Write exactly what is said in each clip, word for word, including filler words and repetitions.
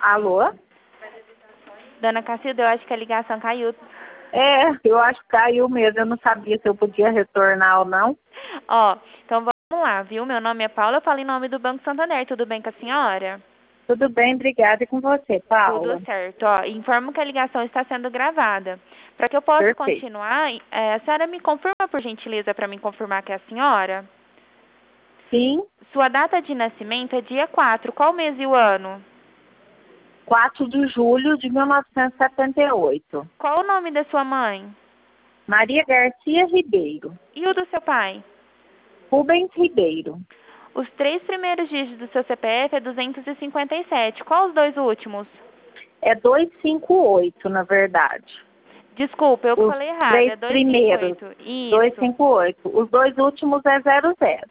Alô? Dona Cacilda, eu acho que a ligação caiu. É, eu acho que caiu mesmo. Eu não sabia se eu podia retornar ou não. Ó, então vamos lá, viu? Meu nome é Paula, eu falo em nome do Banco Santander. Tudo bem com a senhora? Tudo bem, obrigada. E com você, Paula? Tudo certo. Ó, informo que a ligação está sendo gravada. Para que eu possa Perfeito. continuar, é, a senhora me confirma, por gentileza, para me confirmar que é a senhora? Sim, Sua data de nascimento é dia quatro. Qual mês e o ano? quatro de julho de mil novecentos e setenta e oito. Qual o nome da sua mãe? Maria Garcia Ribeiro. E o do seu pai? Rubens Ribeiro. Os três primeiros dígitos do seu C P F é duzentos e cinquenta e sete. Qual os dois últimos? É duzentos e cinquenta e oito, na verdade. Desculpa, eu Os falei errado. três É primeiros, duzentos e cinquenta e oito. duzentos e Isso. cinquenta e oito. Os dois últimos é zero zero.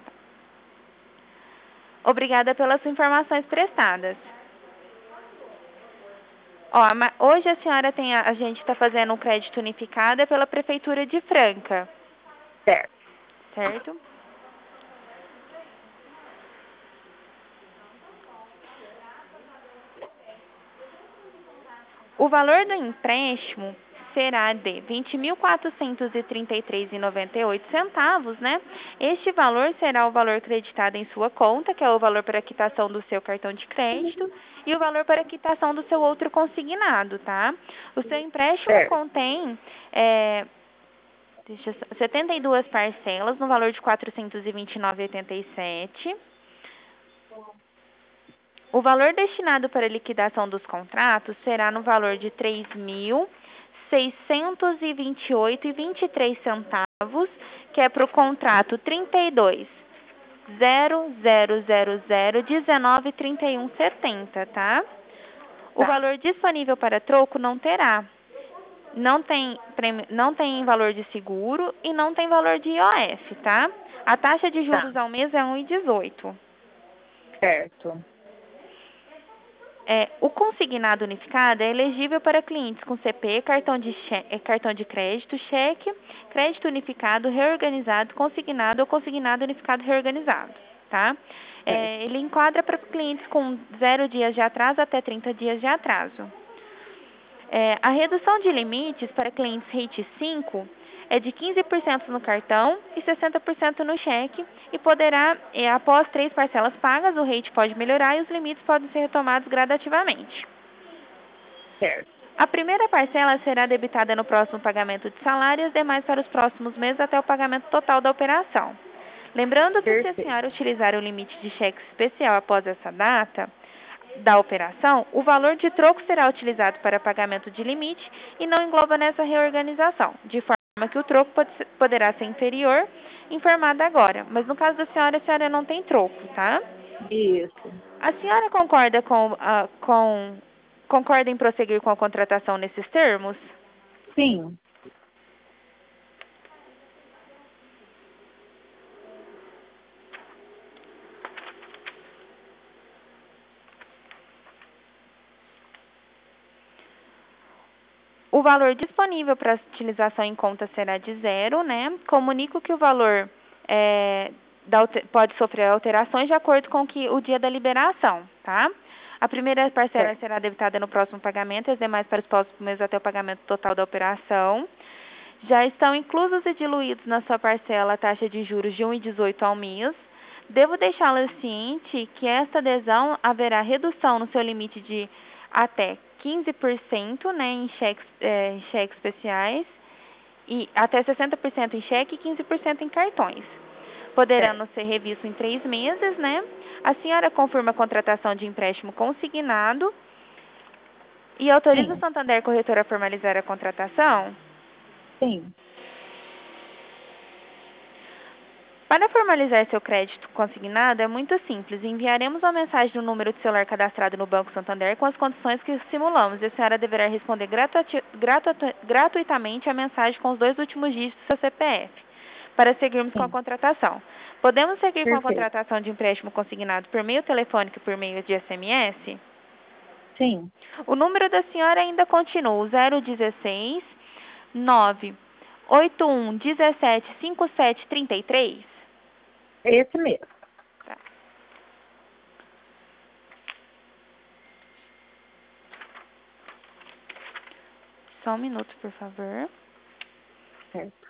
Obrigada pelas informações prestadas. Ó, ma- hoje a senhora tem a, a gente está fazendo um crédito unificado é pela Prefeitura de Franca, Certo. certo? O valor do empréstimo será de vinte mil quatrocentos e trinta e três reais e noventa e oito centavos, né? Este valor será o valor creditado em sua conta, que é o valor para quitação do seu cartão de crédito, e o valor para quitação do seu outro consignado, tá? O seu empréstimo Certo. contém é, deixa eu só- setenta e duas parcelas no valor de quatrocentos e vinte e nove reais e oitenta e sete centavos. O valor destinado para liquidação dos contratos será no valor de três mil seiscentos e vinte e oito reais e vinte e três centavos, que é para o contrato trinta e dois zero zero zero zero dezenove trinta e um setenta, tá? O Tá. valor disponível para troco não terá. Não tem, prêmio- não tem valor de seguro e não tem valor de I O F, tá? A taxa de Tá. juros ao mês é um vírgula dezoito. Certo. É, o consignado unificado é elegível para clientes com C P, cartão de, che- eh, cartão de crédito, cheque, crédito unificado, reorganizado, consignado ou consignado unificado reorganizado, tá? Certo. É, ele enquadra para clientes com zero dias de atraso até trinta dias de atraso. É, a redução de limites para clientes rate cinco é de quinze por cento no cartão e sessenta por cento no cheque e poderá, é, após três parcelas pagas, o rate pode melhorar e os limites podem ser retomados gradativamente. Certo. A primeira parcela será debitada no próximo pagamento de salário e as demais para os próximos meses até o pagamento total da operação. Lembrando que se a Perfeito. senhora utilizar o limite de cheque especial após essa data da operação, o valor de troco será utilizado para pagamento de limite e não engloba nessa reorganização, de forma que o troco pode ser, poderá ser inferior, informada agora. Mas no caso da senhora, a senhora não tem troco, tá? Isso. A senhora concorda com, ah, com concorda em prosseguir com a contratação nesses termos? Sim. O valor disponível para utilização em conta será de zero, né? Comunico que o valor é, da alter- pode sofrer alterações de acordo com que, o dia da liberação, tá? A primeira parcela Certo. será debitada no próximo pagamento, as demais para os próximos meses até o pagamento total da operação. Já estão inclusos e diluídos na sua parcela a taxa de juros de um vírgula dezoito ao mês. Devo deixá-la ciente que esta adesão haverá redução no seu limite de até quinze por cento, né, em cheques, eh, em cheques especiais e até sessenta por cento em cheque e quinze por cento em cartões. Poderão Certo. ser revistos em três meses, né? A senhora confirma a contratação de empréstimo consignado e autoriza o Sim. Santander Corretora a formalizar a contratação? Sim. Para formalizar seu crédito consignado é muito simples. Enviaremos uma mensagem no número de celular cadastrado no Banco Santander com as condições que simulamos e a senhora deverá responder gratuiti- gratuito- gratuitamente a mensagem com os dois últimos dígitos do seu C P F para seguirmos com a Sim. contratação. Podemos seguir com a Perfeito. contratação de empréstimo consignado por meio telefônico e por meio de S M S? Sim. O número da senhora ainda continua o zero dezesseis nove oito um dezessete cinquenta e sete trinta e três? Esse mesmo. Tá. Só um minuto, por favor. Certo.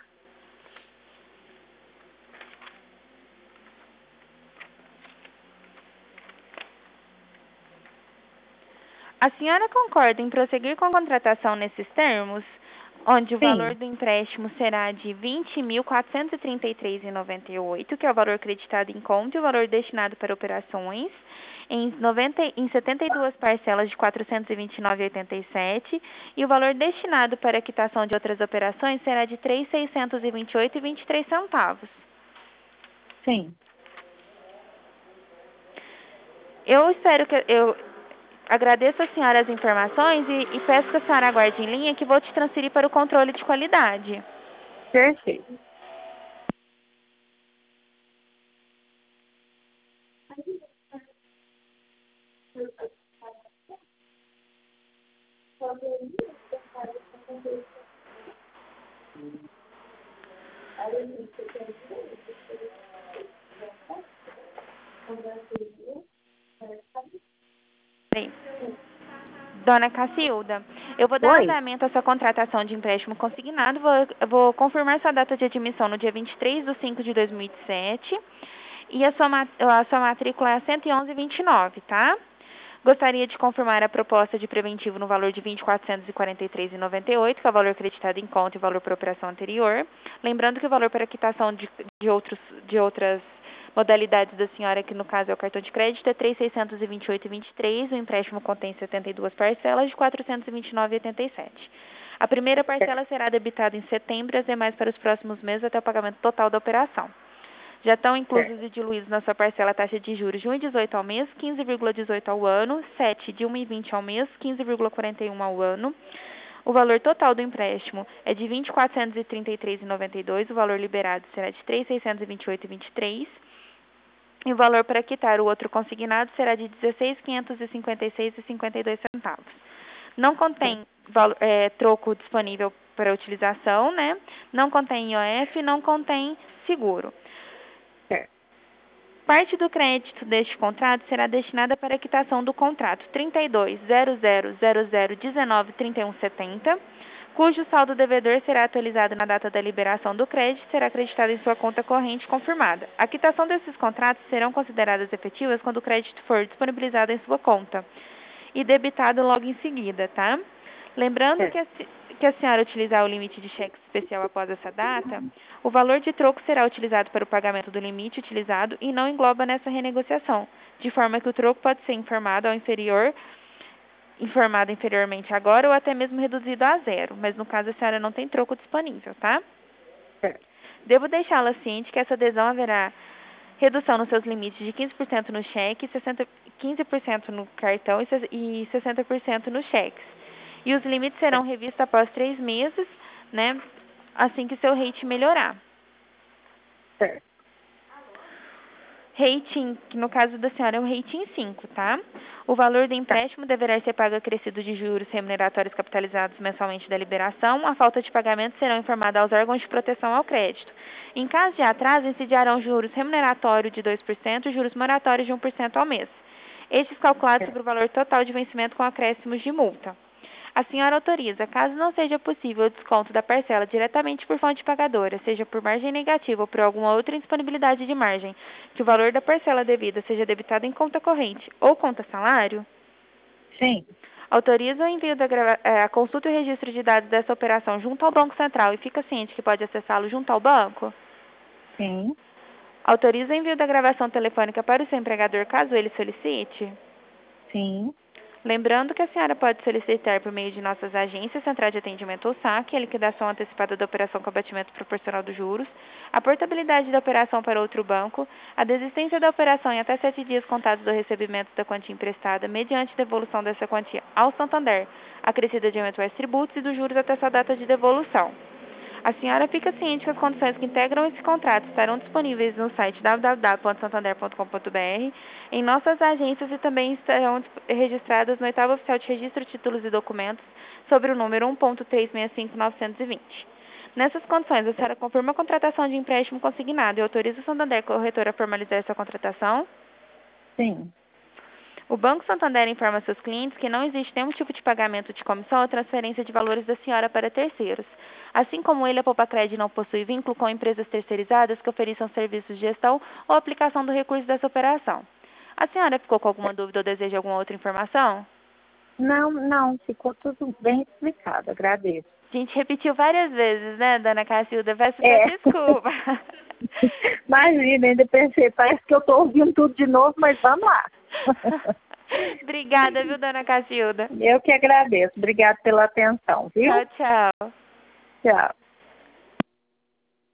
A senhora concorda em prosseguir com a contratação nesses termos, onde o valor Sim. do empréstimo será de vinte mil quatrocentos e trinta e três reais e noventa e oito centavos, que é o valor creditado em conta, e o valor destinado para operações, em, noventa, em setenta e duas parcelas de quatrocentos e vinte e nove reais e oitenta e sete centavos, e o valor destinado para a quitação de outras operações será de três mil seiscentos e vinte e oito reais e vinte e três centavos. Sim. Eu espero que eu agradeço a senhora as informações e, e peço que a senhora aguarde em linha que vou te transferir para o controle de qualidade. Perfeito. Peraí. Dona Cacilda, eu vou dar Oi? andamento à sua contratação de empréstimo consignado. Vou, eu vou confirmar sua data de admissão no dia vinte e três de cinco de dois mil e sete. E a sua, ma- a sua matrícula é a cento e onze vinte e nove, tá? Gostaria de confirmar a proposta de preventivo no valor de vinte mil quatrocentos e quarenta e três reais e noventa e oito centavos, que é o valor creditado em conta e o valor por operação anterior. Lembrando que o valor para quitação de, de, outros, de outras modalidades da senhora, que no caso é o cartão de crédito, é três mil seiscentos e vinte e oito reais e vinte e três centavos. O empréstimo contém setenta e duas parcelas de quatrocentos e vinte e nove reais e oitenta e sete centavos. A primeira parcela será debitada em setembro e as demais para os próximos meses até o pagamento total da operação. Já estão inclusos Certo. e diluídos na sua parcela a taxa de juros de um vírgula dezoito ao mês, quinze vírgula dezoito ao ano, sete de um vírgula vinte ao mês, quinze vírgula quarenta e um ao ano. O valor total do empréstimo é de vinte mil quatrocentos e trinta e três reais e noventa e dois centavos, o valor liberado será de três mil seiscentos e vinte e oito reais e vinte e três centavos. E o valor para quitar o outro consignado será de dezesseis mil quinhentos e cinquenta e seis reais e cinquenta e dois centavos. Não contém valo- é, troco disponível para utilização, né? Não contém I O F, não contém seguro. Certo. Parte do crédito deste contrato será destinada para a quitação do contrato trinta e dois zero zero zero zero dezenove trinta e um setenta, cujo saldo devedor será atualizado na data da liberação do crédito e será acreditado em sua conta corrente confirmada. A quitação desses contratos serão consideradas efetivas quando o crédito for disponibilizado em sua conta e debitado logo em seguida, tá? Lembrando que Certo. a, se- que a senhora utilizar o limite de cheque especial após essa data, o valor de troco será utilizado para o pagamento do limite utilizado e não engloba nessa renegociação, de forma que o troco pode ser informado ao inferior, informado inferiormente agora ou até mesmo reduzido a zero, mas no caso a senhora não tem troco disponível, tá? Certo. Devo deixá-la ciente que essa adesão haverá redução nos seus limites de quinze por cento no cheque, sessenta, quinze por cento no cartão e se- e sessenta por cento nos cheques. E os limites serão Certo. revistos após três meses, né? Assim que seu rate melhorar. Certo. Rating, que no caso da senhora é o rating cinco, tá? O valor do Tá. empréstimo deverá ser pago acrescido de juros remuneratórios capitalizados mensalmente da liberação. A falta de pagamento serão informados aos órgãos de proteção ao crédito. Em caso de atraso, incidirão juros remuneratórios de dois por cento e juros moratórios de um por cento ao mês. Estes calculados sobre Certo. o valor total de vencimento com acréscimos de multa. A senhora autoriza, caso não seja possível o desconto da parcela diretamente por fonte pagadora, seja por margem negativa ou por alguma outra indisponibilidade de margem, que o valor da parcela devida seja debitado em conta corrente ou conta salário? Sim. Autoriza o envio da grava- eh, a consulta e o registro de dados dessa operação junto ao Banco Central e fica ciente que pode acessá-lo junto ao banco? Sim. Autoriza o envio da gravação telefônica para o seu empregador caso ele solicite? Sim. Lembrando que a senhora pode solicitar por meio de nossas agências, Central de Atendimento ou saque, a liquidação antecipada da operação com abatimento proporcional dos juros, a portabilidade da operação para outro banco, a desistência da operação em até sete dias contados do recebimento da quantia emprestada, mediante devolução dessa quantia ao Santander, acrescida de eventuais tributos e dos juros até sua data de devolução. A senhora fica ciente que as condições que integram esse contrato estarão disponíveis no site w w w ponto santander ponto com ponto b r, em nossas agências e também estarão disp- registradas no oitavo oficial de registro, títulos e documentos, sobre o número um ponto três seis cinco nove dois zero. Nessas condições, a senhora confirma a contratação de empréstimo consignado e autoriza o Santander Corretora a formalizar essa contratação? Sim. O Banco Santander informa a seus clientes que não existe nenhum tipo de pagamento de comissão ou transferência de valores da senhora para terceiros. Assim como ele, a Poupacred não possui vínculo com empresas terceirizadas que ofereçam serviços de gestão ou aplicação do recurso dessa operação. A senhora ficou com alguma dúvida ou deseja alguma outra informação? Não, não, ficou tudo bem explicado, agradeço. A gente repetiu várias vezes, né, dona Cacilda? Peço É. desculpa. Imagina, ainda pensei, parece que eu estou ouvindo tudo de novo, mas vamos lá. Obrigada, viu, dona Cacilda? Eu que agradeço. Obrigada pela atenção, viu? Tchau, tchau. Tchau.